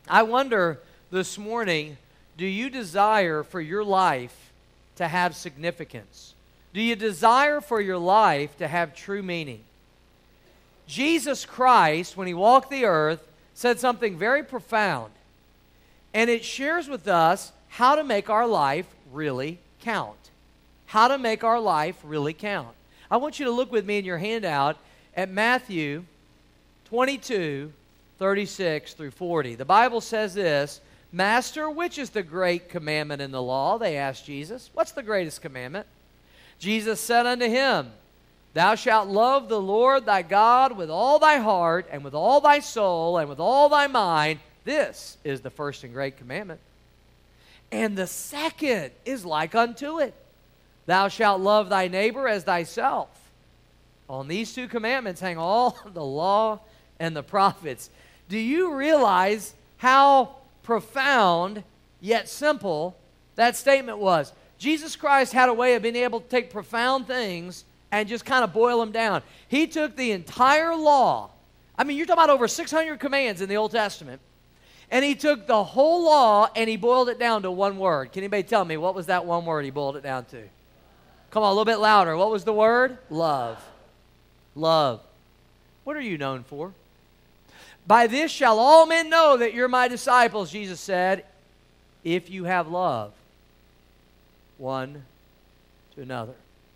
I wonder this morning, do you desire for your life to have significance? Do you desire for your life to have true meaning? Jesus Christ, when he walked the earth, said something very profound. And it shares with us how to make our life really count. How to make our life really count. I want you to look with me in your handout at Matthew 22, 36 through 40. The Bible says this, Master, which is the great commandment in the law? They asked Jesus. What's the greatest commandment? Jesus said unto him, Thou shalt love the Lord thy God with all thy heart, and with all thy soul, and with all thy mind. This is the first and great commandment. And the second is like unto it. Thou shalt love thy neighbor as thyself. On these two commandments hang all the law and the prophets. Do you realize how profound yet simple that statement was? Jesus Christ had a way of being able to take profound things and just kind of boil them down. He took the entire law. I mean, you're talking about over 600 commands in the Old Testament. And he took the whole law and he boiled it down to one word. Can anybody tell me what was that one word he boiled it down to? Come on, a little bit louder. What was the word? Love. Love. What are you known for? By this shall all men know that you're my disciples, Jesus said, if you have love one to another.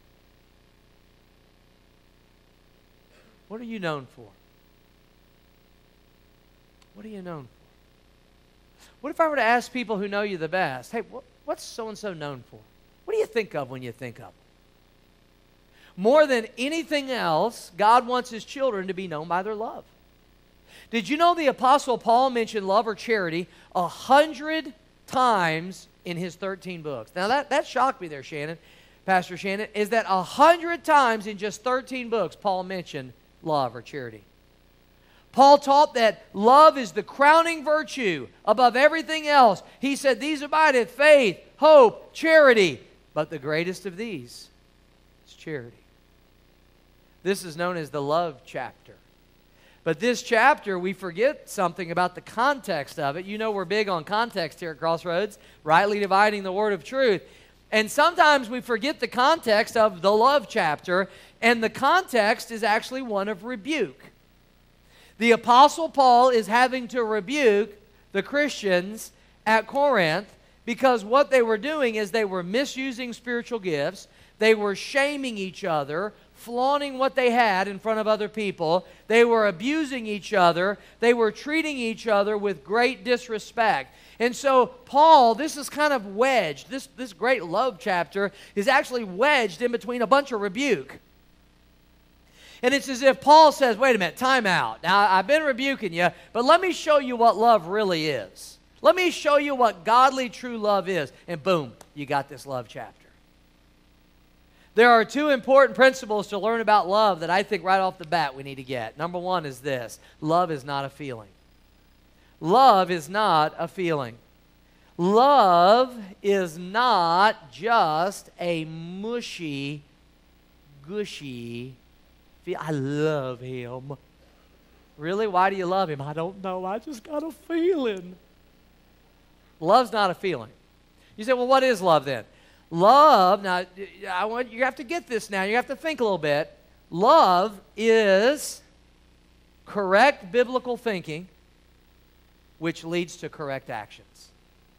What are you known for? What are you known for? What if I were to ask people who know you the best, hey, what's so-and-so known for? What do you think of when you think of them? More than anything else, God wants his children to be known by their love. Did you know the Apostle Paul mentioned love or charity 100 times in his 13 books? Now that shocked me there, Shannon, Pastor Shannon, is that 100 times in just 13 books Paul mentioned love or charity. Paul taught that love is the crowning virtue above everything else. He said, these abideth faith, hope, charity. But the greatest of these is charity. This is known as the love chapter. But this chapter, we forget something about the context of it. You know we're big on context here at Crossroads, rightly dividing the word of truth. And sometimes we forget the context of the love chapter, and the context is actually one of rebuke. The Apostle Paul is having to rebuke the Christians at Corinth because what they were doing is they were misusing spiritual gifts. They were shaming each other, flaunting what they had in front of other people. They were abusing each other. They were treating each other with great disrespect. And so Paul, this is kind of wedged. This great love chapter is actually wedged in between a bunch of rebuke. And it's as if Paul says, wait a minute, time out. Now, I've been rebuking you, but let me show you what love really is. Let me show you what godly, true love is. And boom, you got this love chapter. There are two important principles to learn about love that I think right off the bat we need to get. Number one is this: love is not a feeling. Love is not a feeling. Love is not just a mushy, gushy I love him. Really? Why do you love him? I don't know. I just got a feeling. Love's not a feeling. You say, well, what is love then? Love, now, you have to get this now. You have to think a little bit. Love is correct biblical thinking, which leads to correct actions.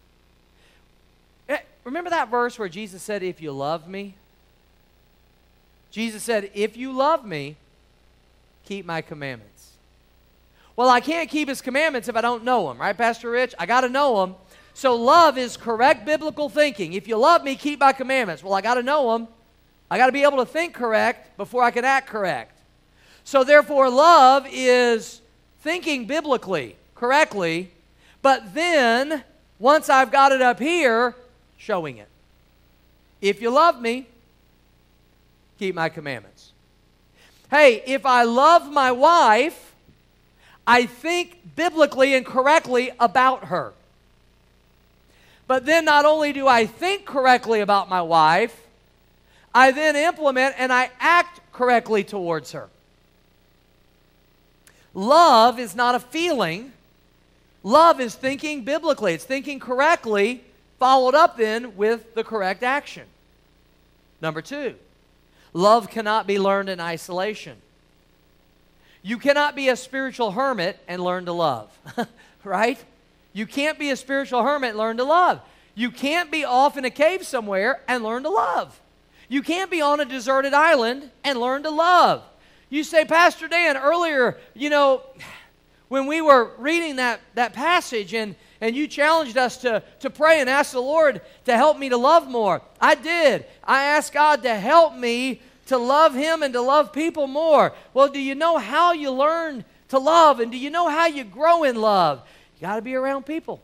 Remember that verse where Jesus said, if you love me? Jesus said, if you love me, keep my commandments. Well, I can't keep his commandments if I don't know them, right, Pastor Rich? I got to know them. So love is correct biblical thinking. If you love me, keep my commandments. Well, I got to know them. I got to be able to think correct before I can act correct. So therefore, love is thinking biblically, correctly, but then, once I've got it up here, showing it. If you love me, keep my commandments. Hey, if I love my wife, I think biblically and correctly about her. But then not only do I think correctly about my wife, I then implement and I act correctly towards her. Love is not a feeling. Love is thinking biblically. It's thinking correctly, followed up then with the correct action. Number 2, love cannot be learned in isolation. You cannot be a spiritual hermit and learn to love, right? You can't be a spiritual hermit and learn to love. You can't be off in a cave somewhere and learn to love. You can't be on a deserted island and learn to love. You say, Pastor Dan, earlier, when we were reading that passage and you challenged us to pray and ask the Lord to help me to love more. I did. I asked God to help me to love Him and to love people more. Well, do you know how you learn to love? And do you know how you grow in love? You got to be around people.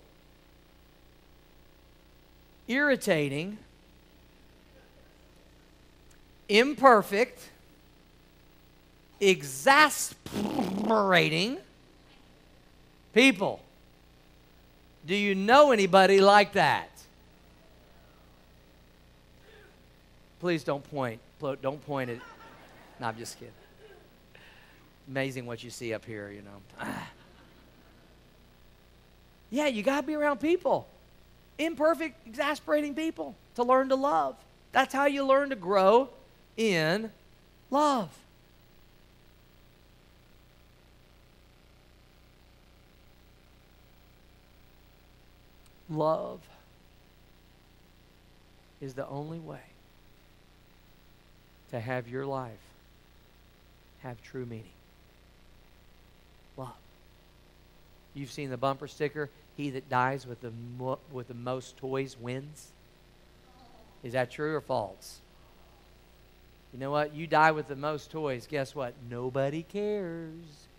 Irritating, imperfect, exasperating people. Do you know anybody like that? Please don't point. Don't point it. No, I'm just kidding. Amazing what you see up here, Yeah, you got to be around people. Imperfect, exasperating people to learn to love. That's how you learn to grow in love. Love is the only way to have your life have true meaning. Love. You've seen the bumper sticker, he that dies with the most toys wins. Is that true or false? You know what? You die with the most toys, guess what? Nobody cares.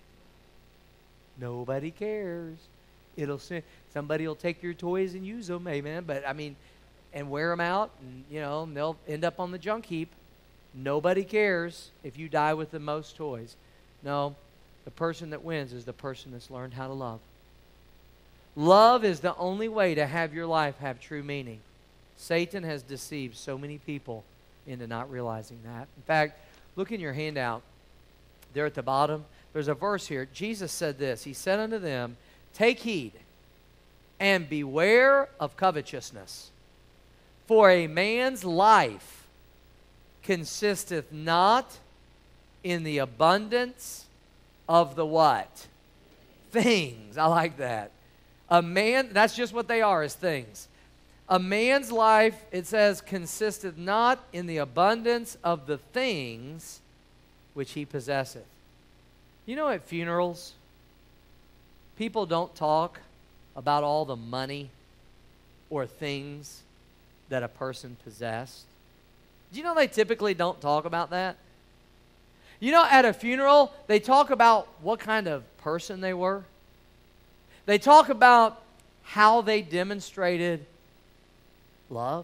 Nobody cares. Somebody will take your toys and use them, amen. But and wear them out, and they'll end up on the junk heap. Nobody cares if you die with the most toys. No, the person that wins is the person that's learned how to love. Love is the only way to have your life have true meaning. Satan has deceived so many people into not realizing that. In fact, look in your handout there at the bottom. There's a verse here. Jesus said this. He said unto them, take heed and beware of covetousness, for a man's life consisteth not in the abundance of the what? Things. I like that. A man, that's just what they are, is things. A man's life, it says, consisteth not in the abundance of the things which he possesseth. At funerals, people don't talk about all the money or things that a person possessed. Do you know they typically don't talk about that? At a funeral, they talk about what kind of person they were. They talk about how they demonstrated love.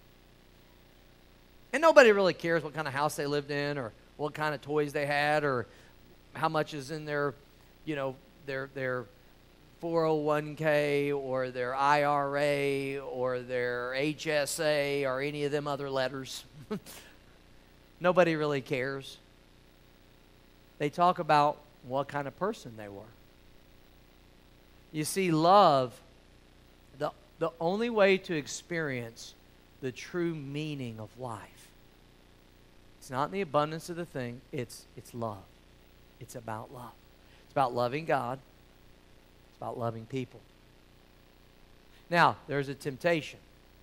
And nobody really cares what kind of house they lived in or what kind of toys they had or how much is in their 401k or their IRA or their HSA or any of them other letters. Nobody really cares. They talk about what kind of person they were. You see, love, the only way to experience the true meaning of life, it's not in the abundance of the thing, it's love. It's about love. It's about loving God. It's about loving people. Now, there's a temptation.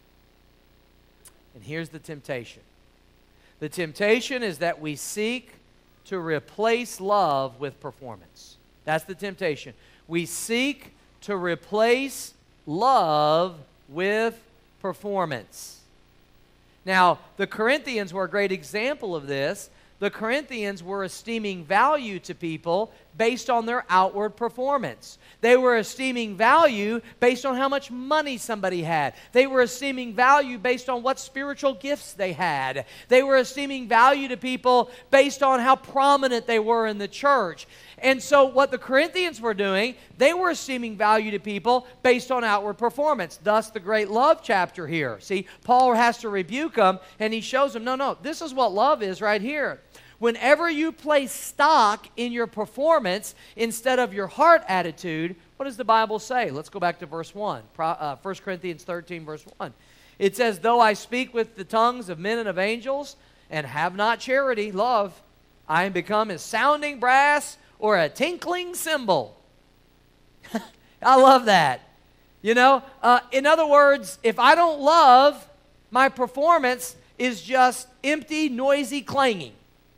And here's the temptation. The temptation is that we seek to replace love with performance. That's the temptation. We seek to replace love with performance. Now, the Corinthians were a great example of this. The Corinthians were esteeming value to people based on their outward performance. They were esteeming value based on how much money somebody had. They were esteeming value based on what spiritual gifts they had. They were esteeming value to people based on how prominent they were in the church. And so what the Corinthians were doing, they were esteeming value to people based on outward performance. Thus the great love chapter here. See, Paul has to rebuke them, and he shows them, no, this is what love is right here. Whenever you place stock in your performance instead of your heart attitude, what does the Bible say? Let's go back to verse 1, 1 Corinthians 13, verse 1. It says, though I speak with the tongues of men and of angels and have not charity, love, I am become as sounding brass or a tinkling cymbal. I love that. You know, in other words, if I don't love, my performance is just empty, noisy clanging.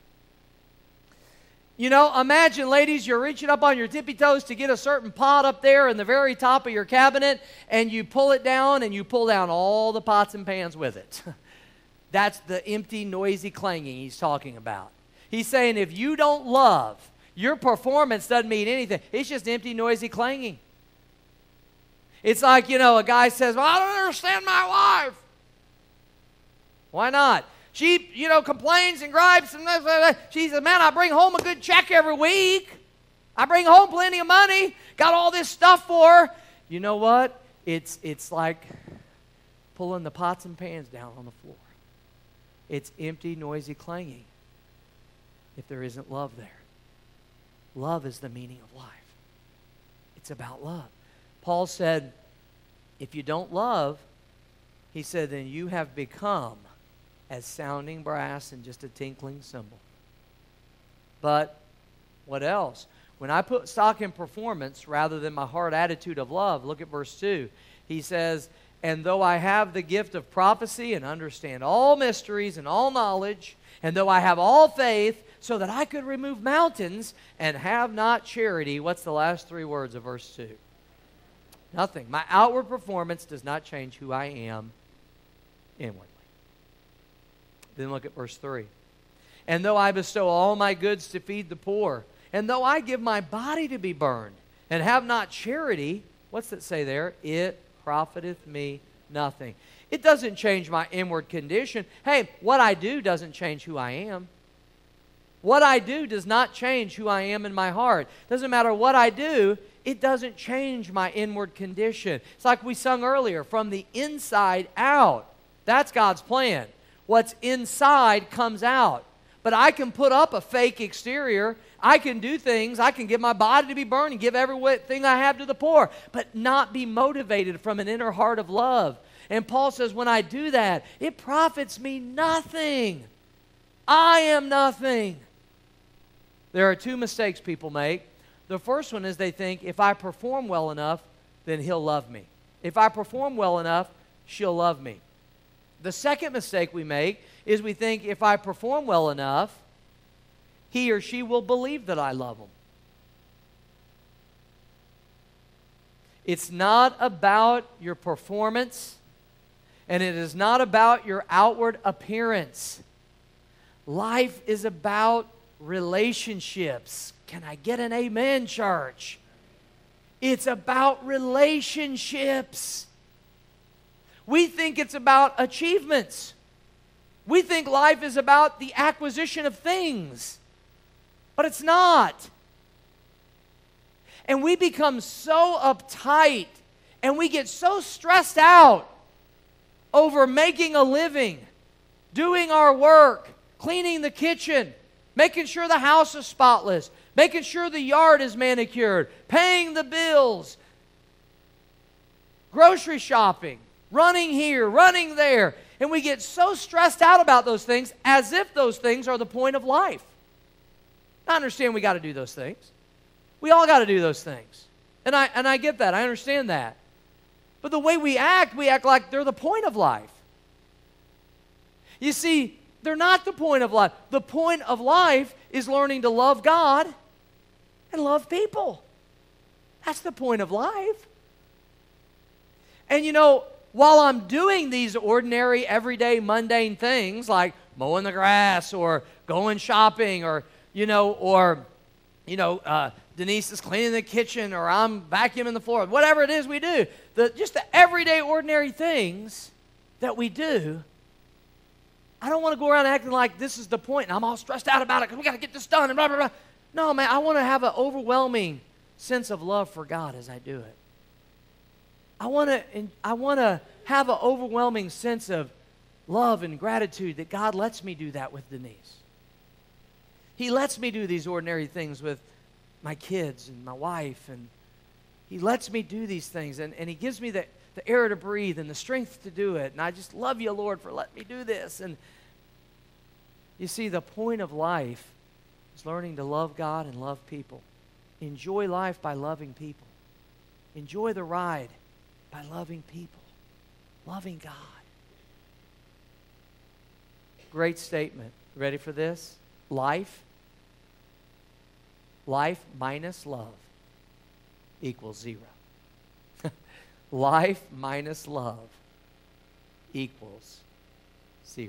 You know, imagine, ladies, you're reaching up on your tippy toes to get a certain pot up there in the very top of your cabinet, and you pull it down, and you pull down all the pots and pans with it. That's the empty, noisy clanging he's talking about. He's saying if you don't love, your performance doesn't mean anything. It's just empty, noisy clanging. It's like, you know, a guy says, well, I don't understand my wife. Why not? She, you know, complains and gripes. And she says, man, I bring home a good check every week. I bring home plenty of money. Got all this stuff for her. You know what? It's like pulling the pots and pans down on the floor. It's empty, noisy clanging if there isn't love there. Love is the meaning of life. It's about love. Paul said, if you don't love, he said, then you have become as sounding brass and just a tinkling cymbal. But what else? When I put stock in performance rather than my heart attitude of love, look at verse 2. He says, and though I have the gift of prophecy and understand all mysteries and all knowledge, and though I have all faith so that I could remove mountains and have not charity, what's the last three words of verse 2? Nothing. My outward performance does not change who I am inwardly. Then look at verse 3. And though I bestow all my goods to feed the poor, and though I give my body to be burned, and have not charity, what's it say there? It profiteth me nothing. It doesn't change my inward condition. Hey, what I do doesn't change who I am. What I do does not change who I am in my heart. Doesn't matter what I do, it doesn't change my inward condition. It's like we sung earlier, from the inside out. That's God's plan. What's inside comes out. But I can put up a fake exterior. I can do things. I can give my body to be burned and give everything I have to the poor, but not be motivated from an inner heart of love. And Paul says, when I do that, it profits me nothing. I am nothing. There are two mistakes people make. The first one is they think, if I perform well enough, then he'll love me. If I perform well enough, she'll love me. The second mistake we make is we think if I perform well enough, he or she will believe that I love them. It's not about your performance, and it is not about your outward appearance. Life is about relationships. Can I get an amen, church? It's about relationships. We think it's about achievements. We think life is about the acquisition of things, but it's not. And we become so uptight and we get so stressed out over making a living, doing our work, cleaning the kitchen, making sure the house is spotless, making sure the yard is manicured, paying the bills, grocery shopping, running here, running there. And we get so stressed out about those things as if those things are the point of life. I understand we got to do those things. We all got to do those things. And I get that. I understand that. But the way we act like they're the point of life. You see, they're not the point of life. The point of life is learning to love God and love people. That's the point of life. And you know, while I'm doing these ordinary, everyday, mundane things like mowing the grass or going shopping or Denise is cleaning the kitchen or I'm vacuuming the floor, whatever it is we do, just the everyday, ordinary things that we do, I don't want to go around acting like this is the point and I'm all stressed out about it because we got to get this done and blah, blah, blah. No, man, I want to have an overwhelming sense of love for God as I do it. I want to have an overwhelming sense of love and gratitude that God lets me do that with Denise. He lets me do these ordinary things with my kids and my wife, and He lets me do these things, and He gives me the air to breathe and the strength to do it, and I just love you, Lord, for letting me do this. And you see, the point of life is learning to love God and love people. Enjoy life by loving people. Enjoy the ride by loving people, loving God. Great statement. Ready for this? Life minus love equals 0. Life minus love equals 0.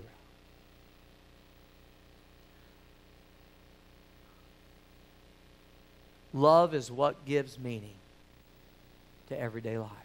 Love is what gives meaning to everyday life.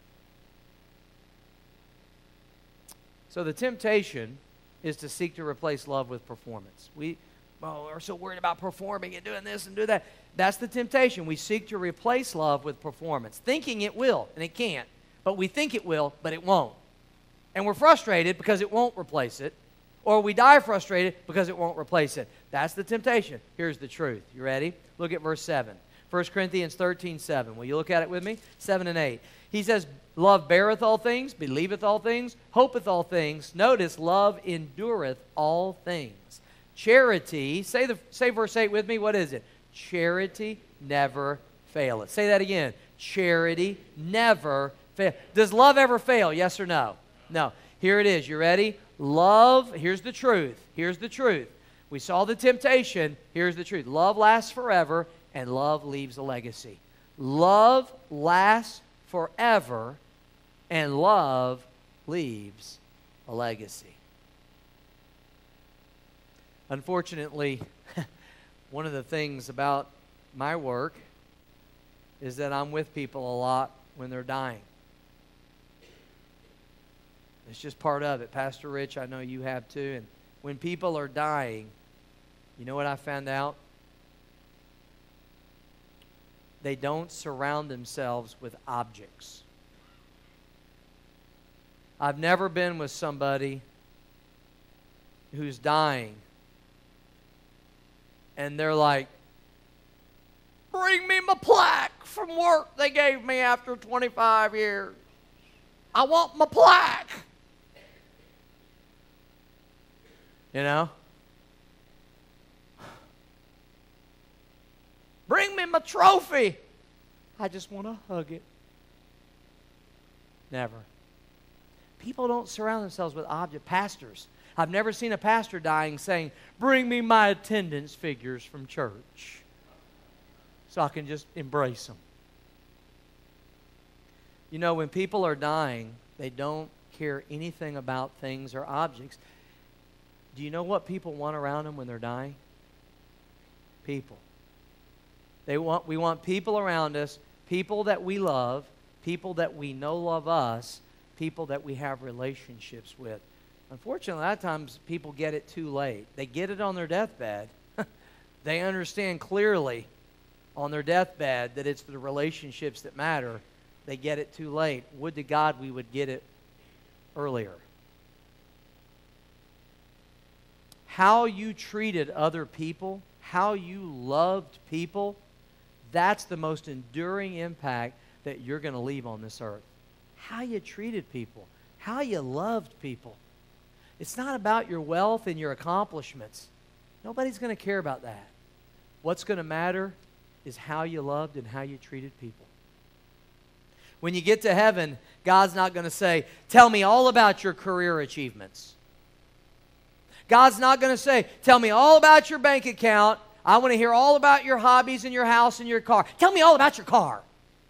So the temptation is to seek to replace love with performance. We are so worried about performing and doing this and doing that. That's the temptation. We seek to replace love with performance, thinking it will, and it can't. But we think it will, but it won't. And we're frustrated because it won't replace it. Or we die frustrated because it won't replace it. That's the temptation. Here's the truth. You ready? Look at verse 7. 1 Corinthians 13:7. Will you look at it with me? 7 and 8. He says, love beareth all things, believeth all things, hopeth all things. Notice, love endureth all things. Charity, say verse 8 with me. What is it? Charity never faileth. Say that again. Charity never faileth. Does love ever fail? Yes or no? No. Here it is. You ready? Love, here's the truth. Here's the truth. We saw the temptation. Here's the truth. Love lasts forever, and love leaves a legacy. Love lasts forever, and love leaves a legacy. Unfortunately, one of the things about my work is that I'm with people a lot when they're dying. It's just part of it. Pastor Rich, I know you have too. And when people are dying, you know what I found out? They don't surround themselves with objects. I've never been with somebody who's dying and they're like, bring me my plaque from work they gave me after 25 years. I want my plaque. You know? Bring me my trophy. I just want to hug it. Never. People don't surround themselves with object. Pastors. I've never seen a pastor dying saying, bring me my attendance figures from church so I can just embrace them. You know, when people are dying, they don't care anything about things or objects. Do you know what people want around them when they're dying? People. We want people around us, people that we love, people that we know love us, people that we have relationships with. Unfortunately, a lot of times people get it too late. They get it on their deathbed. They understand clearly on their deathbed that it's the relationships that matter. They get it too late. Would to God we would get it earlier. How you treated other people, how you loved people, that's the most enduring impact that you're going to leave on this earth. How you treated people, how you loved people. It's not about your wealth and your accomplishments. Nobody's going to care about that. What's going to matter is how you loved and how you treated people. When you get to heaven, God's not going to say, tell me all about your career achievements. God's not going to say, tell me all about your bank account. I want to hear all about your hobbies and your house and your car. Tell me all about your car.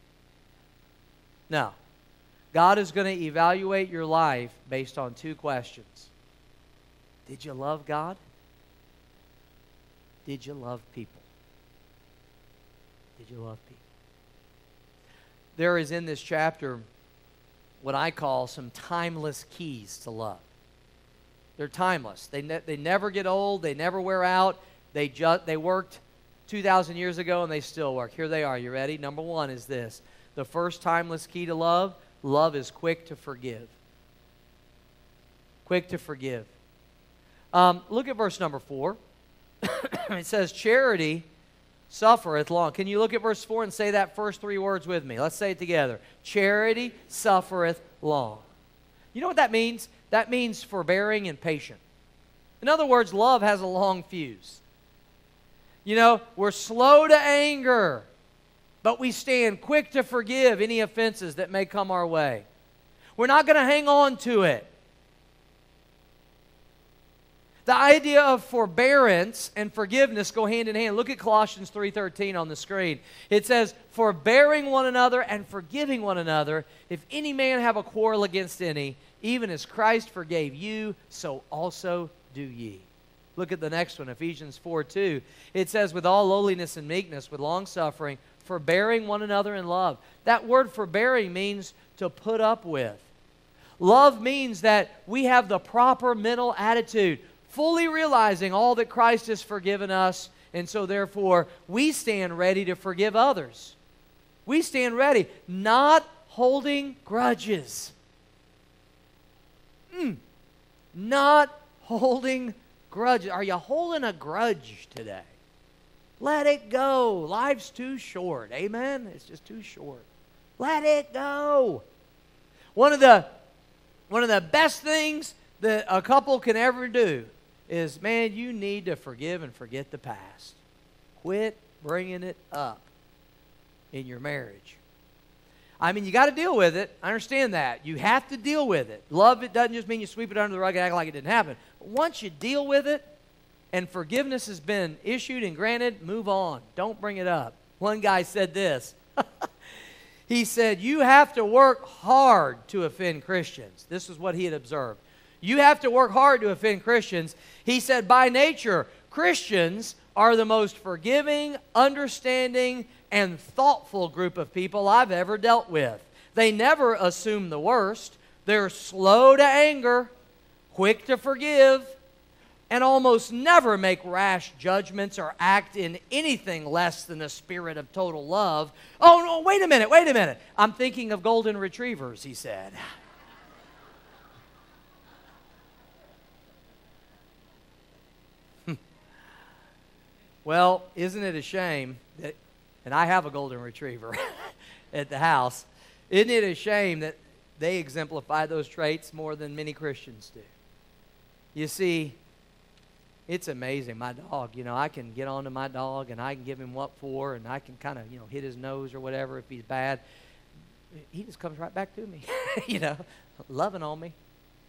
No. God is going to evaluate your life based on 2 questions. Did you love God? Did you love people? Did you love people? There is in this chapter what I call some timeless keys to love. They're timeless. They never get old. They never wear out. They worked 2,000 years ago and they still work. Here they are. You ready? Number 1 is this. The first timeless key to love, love is quick to forgive. Quick to forgive. Look at verse number 4. It says, charity suffereth long. Can you look at verse 4 and say that first three words with me? Let's say it together. Charity suffereth long. You know what that means? That means forbearing and patient. In other words, love has a long fuse. You know, we're slow to anger, but we stand quick to forgive any offenses that may come our way. We're not going to hang on to it. The idea of forbearance and forgiveness go hand in hand. Look at Colossians 3:13 on the screen. It says, forbearing one another and forgiving one another, if any man have a quarrel against any, even as Christ forgave you, so also do ye. Look at the next one, Ephesians 4:2. It says, with all lowliness and meekness, with long suffering, forbearing one another in love. That word forbearing means to put up with. Love means that we have the proper mental attitude, fully realizing all that Christ has forgiven us, and so therefore we stand ready to forgive others. We stand ready, not holding grudges. Not holding grudges. Are you holding a grudge today? Let it go. Life's too short. Amen? It's just too short. Let it go. One of the best things that a couple can ever do is, man, you need to forgive and forget the past. Quit bringing it up in your marriage. I mean, you got to deal with it. I understand that. You have to deal with it. Love, it doesn't just mean you sweep it under the rug and act like it didn't happen. But once you deal with it and forgiveness has been issued and granted, move on. Don't bring it up. One guy said this. He said, you have to work hard to offend Christians. This is what he had observed. You have to work hard to offend Christians. He said, by nature, Christians are the most forgiving, understanding, and thoughtful group of people I've ever dealt with. They never assume the worst. They're slow to anger, quick to forgive, and almost never make rash judgments or act in anything less than the spirit of total love. Oh, no, wait a minute. I'm thinking of golden retrievers, he said. Well, isn't it a shame that, and I have a golden retriever at the house, isn't it a shame that they exemplify those traits more than many Christians do? You see, it's amazing. My dog, I can get onto my dog and I can give him what for, and I can kind of, hit his nose or whatever if he's bad. He just comes right back to me, loving on me,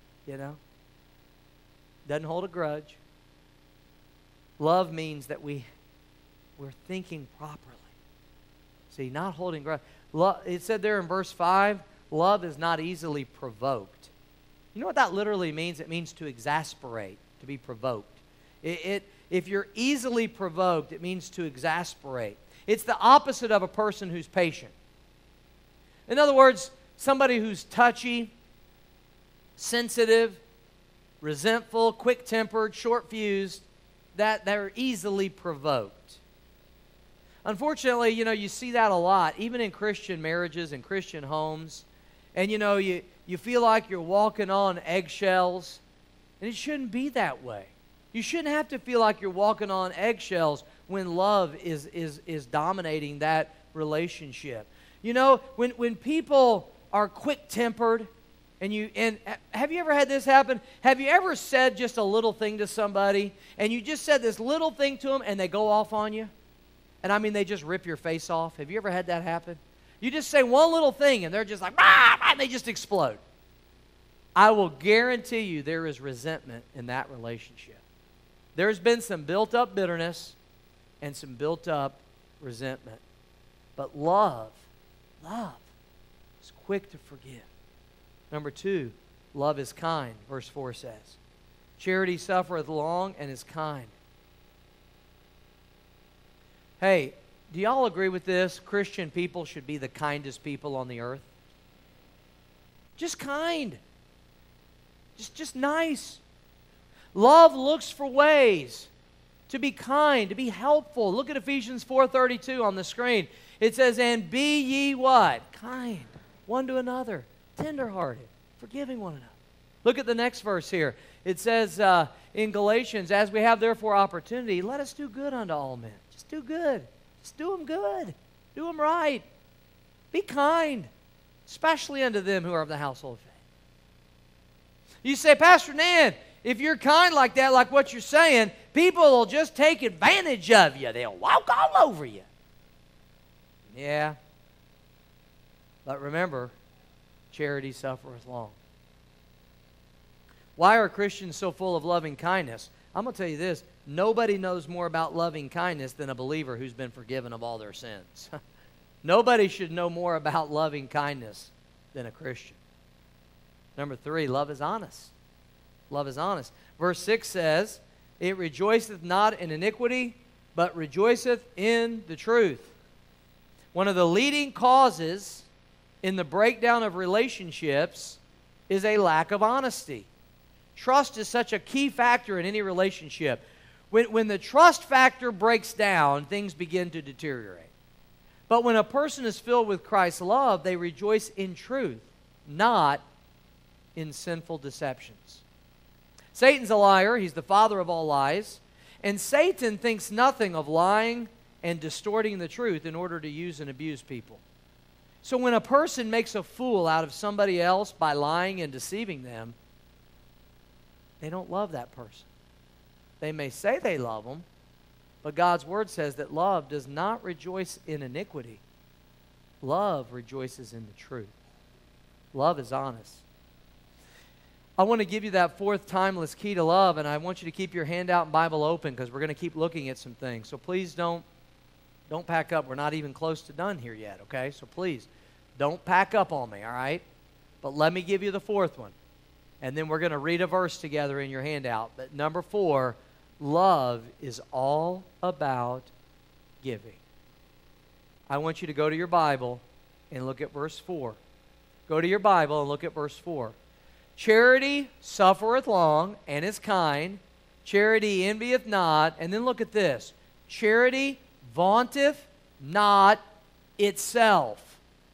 Doesn't hold a grudge. Love means that we're thinking properly. See, not holding grudge. It said there in verse 5, love is not easily provoked. You know what that literally means? It means to exasperate, to be provoked. If you're easily provoked, it means to exasperate. It's the opposite of a person who's patient. In other words, somebody who's touchy, sensitive, resentful, quick-tempered, short-fused, that they're easily provoked. Unfortunately, you see that a lot, even in Christian marriages and Christian homes. And, you feel like you're walking on eggshells, and it shouldn't be that way. You shouldn't have to feel like you're walking on eggshells when love is dominating that relationship. When people are quick-tempered, and have you ever had this happen? Have you ever said just a little thing to somebody, and you just said this little thing to them, and they go off on you? And I mean, they just rip your face off. Have you ever had that happen? You just say one little thing, and they're just like, rah, rah, and they just explode. I will guarantee you there is resentment in that relationship. There's been some built-up bitterness and some built-up resentment. But love is quick to forgive. Number 2, love is kind, verse 4 says. Charity suffereth long and is kind. Hey, do y'all agree with this? Christian people should be the kindest people on the earth. Just kind. Just nice. Love looks for ways to be kind, to be helpful. Look at Ephesians 4:32 on the screen. It says, and be ye what? Kind, one to another, tenderhearted, forgiving one another. Look at the next verse here. It says in Galatians, as we have therefore opportunity, let us do good unto all men. Just do good. Just do them good. Do them right. Be kind, especially unto them who are of the household of faith. You say, Pastor Nan, if you're kind like that, like what you're saying, people will just take advantage of you. They'll walk all over you. Yeah. But remember, charity suffereth long. Why are Christians so full of loving kindness? I'm going to tell you this. Nobody knows more about loving kindness than a believer who's been forgiven of all their sins. Nobody should know more about loving kindness than a Christian. Number 3, love is honest. Love is honest. Verse 6 says, it rejoiceth not in iniquity, but rejoiceth in the truth. One of the leading causes in the breakdown of relationships is a lack of honesty. Trust is such a key factor in any relationship. When the trust factor breaks down, things begin to deteriorate. But when a person is filled with Christ's love, they rejoice in truth, not in sinful deceptions. Satan's a liar. He's the father of all lies. And Satan thinks nothing of lying and distorting the truth in order to use and abuse people. So when a person makes a fool out of somebody else by lying and deceiving them, they don't love that person. They may say they love them, but God's Word says that love does not rejoice in iniquity. Love rejoices in the truth. Love is honest. I want to give you that 4th timeless key to love, and I want you to keep your handout and Bible open because we're going to keep looking at some things. So please don't pack up. We're not even close to done here yet, okay? So please, don't pack up on me, all right? But let me give you the 4th one. And then we're going to read a verse together in your handout. But number 4, love is all about giving. I want you to go to your Bible and look at verse 4. Go to your Bible and look at verse 4. Charity suffereth long and is kind. Charity envieth not. And then look at this. Charity vaunteth not itself.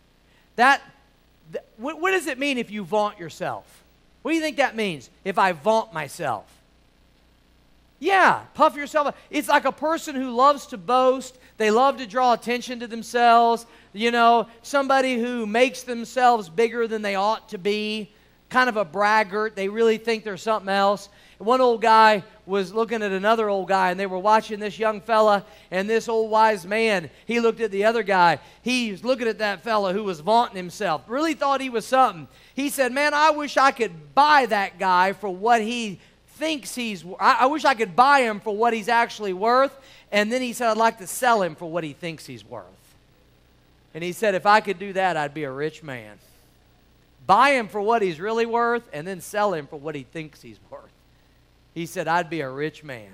What does it mean if you vaunt yourself? What do you think that means if I vaunt myself? Yeah, puff yourself up. It's like a person who loves to boast. They love to draw attention to themselves. You know, somebody who makes themselves bigger than they ought to be. Kind of a braggart. They really think they're something else. One old guy was looking at another old guy, and they were watching this young fella, and this old wise man, he looked at the other guy. He was looking at that fella who was vaunting himself. Really thought he was something. He said, man, I wish I could buy that guy for what he thinks he's worth. I wish I could buy him for what he's actually worth. And then he said, I'd like to sell him for what he thinks he's worth. And he said, if I could do that, I'd be a rich man. Buy him for what he's really worth, and then sell him for what he thinks he's worth. He said, I'd be a rich man.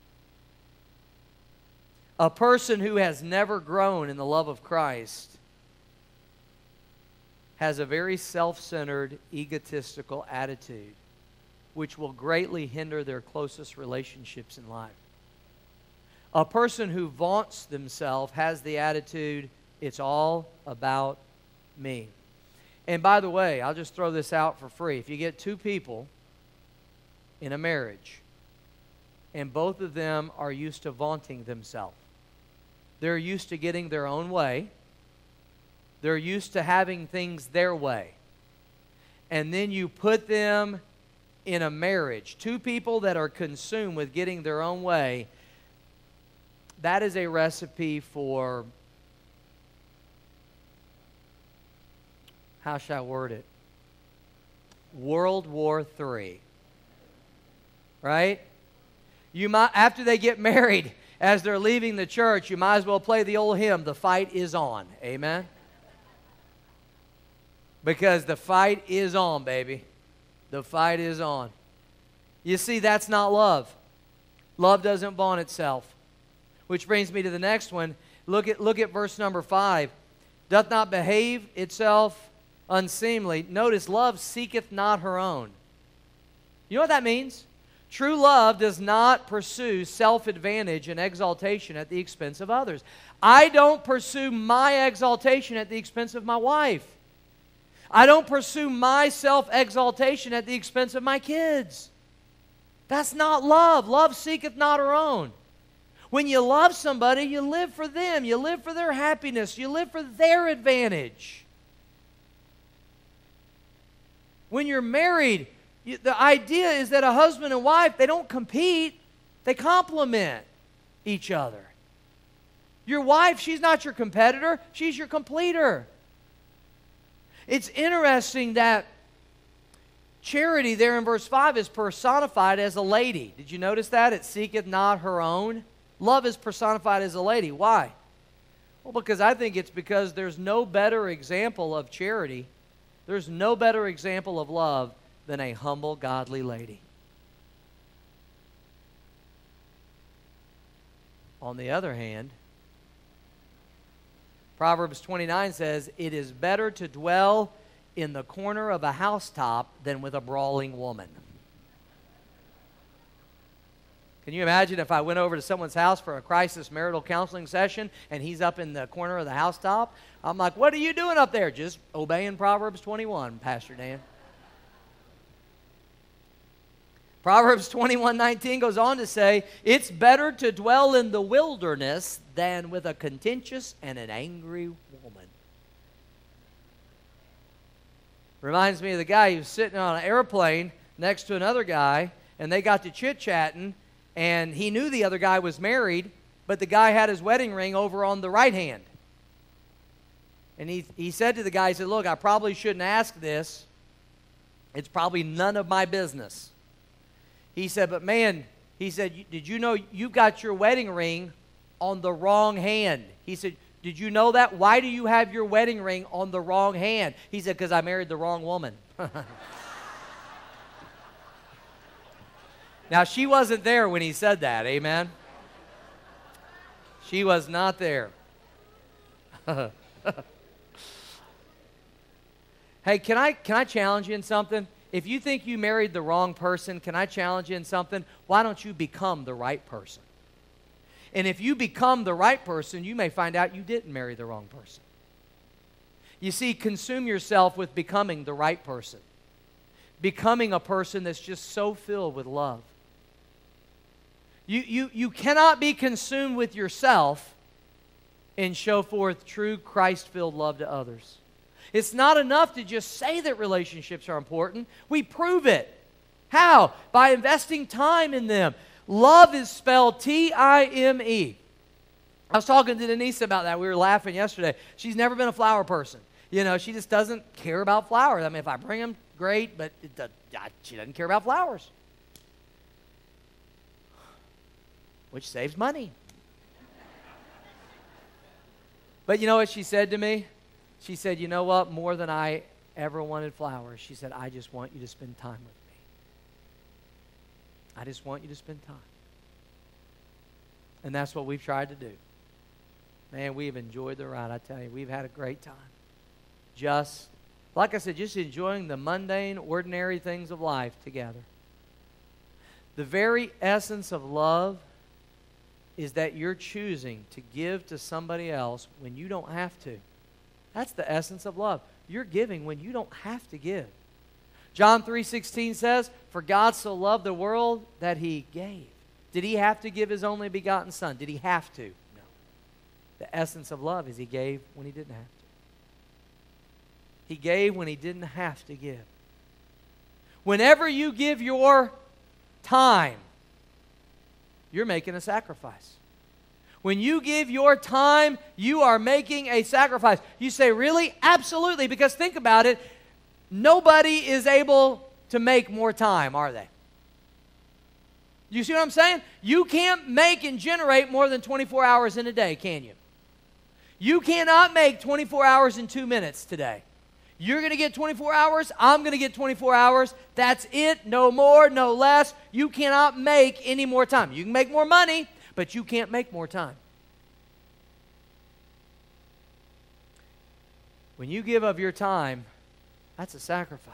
A person who has never grown in the love of Christ has a very self-centered, egotistical attitude, which will greatly hinder their closest relationships in life. A person who vaunts themselves has the attitude, it's all about me. And by the way, I'll just throw this out for free. If you get 2 people in a marriage, and both of them are used to vaunting themselves, they're used to getting their own way, they're used to having things their way, and then you put them in a marriage, 2 people that are consumed with getting their own way, that is a recipe for, how shall I word it? World War III. Right? You might, after they get married, as they're leaving the church, you might as well play the old hymn, "The Fight Is On." Amen? Because the fight is on, baby. The fight is on. You see, that's not love. Love doesn't vaunt itself. Which brings me to the next one. Look at verse number 5. Doth not behave itself unseemly. Notice, love seeketh not her own. You know what that means? True love does not pursue self-advantage and exaltation at the expense of others. I don't pursue my exaltation at the expense of my wife. I don't pursue my self-exaltation at the expense of my kids. That's not love. Love seeketh not her own. When you love somebody, you live for them. You live for their happiness. You live for their advantage. When you're married, the idea is that a husband and wife, they don't compete. They complement each other. Your wife, she's not your competitor. She's your completer. It's interesting that charity there in verse 5 is personified as a lady. Did you notice that? It seeketh not her own. Love is personified as a lady. Why? Well, because I think it's because there's no better example of charity. There's no better example of love than a humble, godly lady. On the other hand, Proverbs 29 says, it is better to dwell in the corner of a housetop than with a brawling woman. Can you imagine if I went over to someone's house for a crisis marital counseling session and he's up in the corner of the housetop? I'm like, what are you doing up there? Just obeying Proverbs 21, Pastor Dan. Proverbs 21:19 goes on to say, it's better to dwell in the wilderness than with a contentious and an angry woman. Reminds me of the guy who was sitting on an airplane next to another guy, and they got to chit-chatting, and he knew the other guy was married, but the guy had his wedding ring over on the right hand. And he said to the guy, he said, look, I probably shouldn't ask this. It's probably none of my business. He said, but man, he said, did you know you've got your wedding ring on the wrong hand? He said, did you know that? Why do you have your wedding ring on the wrong hand? He said, because I married the wrong woman. Now, she wasn't there when he said that, amen? She was not there. Hey, can I challenge you in something? If you think you married the wrong person, can I challenge you in something? Why don't you become the right person? And if you become the right person, you may find out you didn't marry the wrong person. You see, consume yourself with becoming the right person. Becoming a person that's just so filled with love. You cannot be consumed with yourself and show forth true Christ-filled love to others. It's not enough to just say that relationships are important. We prove it. How? By investing time in them. Love is spelled T-I-M-E. I was talking to Denise about that. We were laughing yesterday. She's never been a flower person. You know, she just doesn't care about flowers. I mean, if I bring them, great, but she doesn't care about flowers. Which saves money. But you know what she said to me? She said, you know what? More than I ever wanted flowers, she said, I just want you to spend time with me. I just want you to spend time. And that's what we've tried to do. Man, we've enjoyed the ride. I tell you, we've had a great time. Just, like I said, just enjoying the mundane, ordinary things of life together. The very essence of love is that you're choosing to give to somebody else when you don't have to. That's the essence of love. You're giving when you don't have to give. John 3:16 says, for God so loved the world that he gave. Did he have to give his only begotten son? Did he have to? No. The essence of love is he gave when he didn't have to. He gave when he didn't have to give. Whenever you give your time, you're making a sacrifice. When you give your time, you are making a sacrifice. You say, really? Absolutely, because think about it. Nobody is able to make more time, are they? You see what I'm saying? You can't make and generate more than 24 hours in a day, can you? You cannot make 24 hours in 2 minutes today. You're going to get 24 hours. I'm going to get 24 hours. That's it. No more, no less. You cannot make any more time. You can make more money, but you can't make more time. When you give of your time, that's a sacrifice.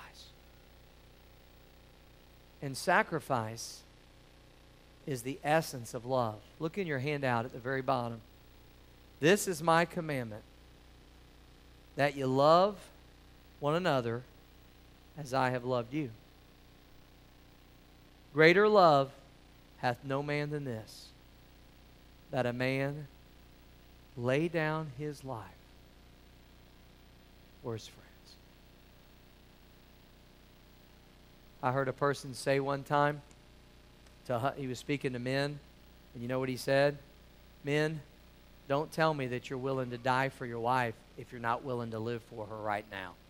And sacrifice is the essence of love. Look in your handout at the very bottom. This is my commandment, that you love one another as I have loved you. Greater love hath no man than this, that a man lay down his life for his friends. I heard a person say one time, he was speaking to men, and you know what he said? Men, don't tell me that you're willing to die for your wife if you're not willing to live for her right now.